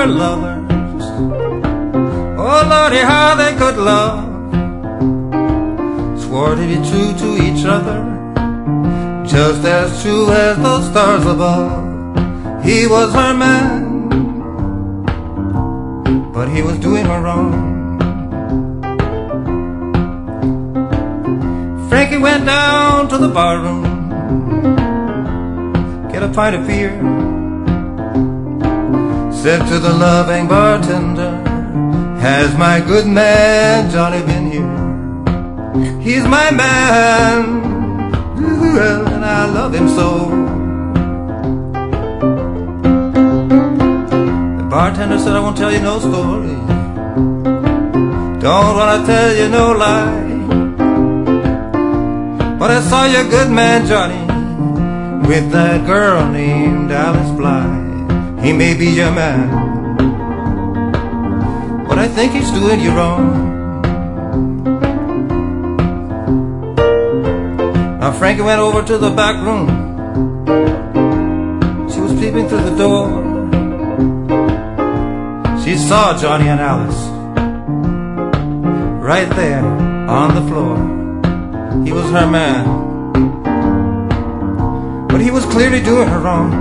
were lovers. Oh Lordy, how they could love. Swore to be true to each other, just as true as the stars above. He was her man, but he was doing her wrong. Frankie went down to the barroom, get a pint of beer. Said to the loving bartender, has my good man Johnny been here? He's my man, and I love him so. The bartender said, I won't tell you no story, don't wanna tell you no lie, but I saw your good man Johnny with that girl named Alice Bly. He may be your man, but I think he's doing you wrong. Now Frankie went over to the back room. She was peeping through the door. She saw Johnny and Alice right there on the floor. He was her man, but he was clearly doing her wrong.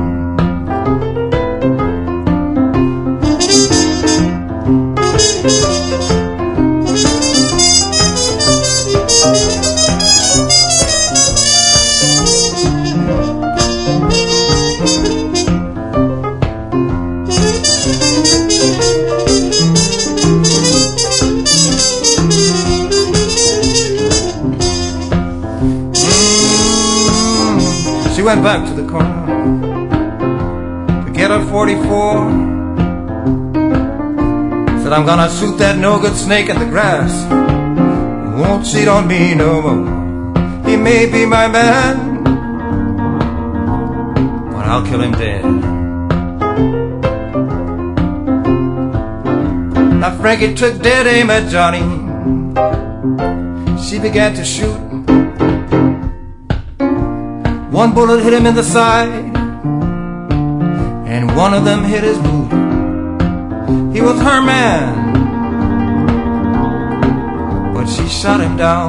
She went back to the corner to get her 44. Said, I'm gonna shoot that no-good snake in the grass. He won't cheat on me no more. He may be my man, but I'll kill him dead. Now Frankie took dead aim at Johnny. She began to shoot. One bullet hit him in the side, and one of them hit his boot. He was her man, but she shot him down.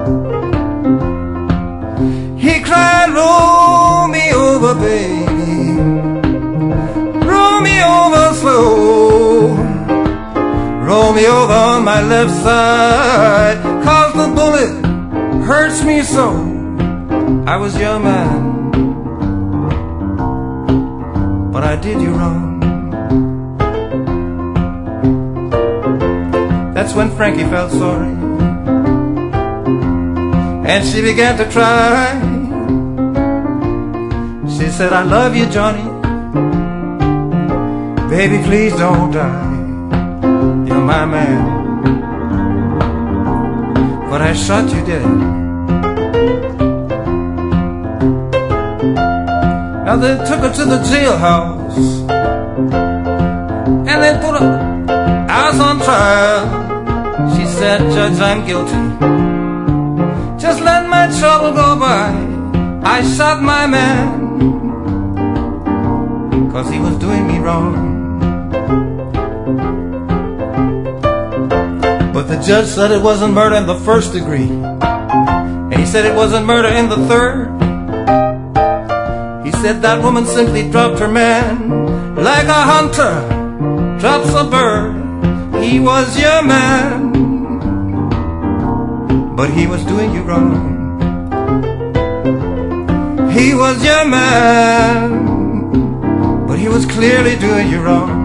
He cried, roll me over, baby, roll me over slow, roll me over on my left side, 'cause the bullet hurts me so. I was your man, but I did you wrong. That's when Frankie felt sorry, and she began to cry. She said, I love you, Johnny, baby, please don't die. You're my man, but I shot you dead. Now they took her to the jailhouse, and they put her house on trial. She said, Judge, I'm guilty, just let my trouble go by. I shot my man, 'cause he was doing me wrong. But the judge said it wasn't murder in the first degree, and he said it wasn't murder in the third. He said that woman simply dropped her man like a hunter drops a bird. He was your man, but he was doing you wrong. He was your man, but he was clearly doing you wrong.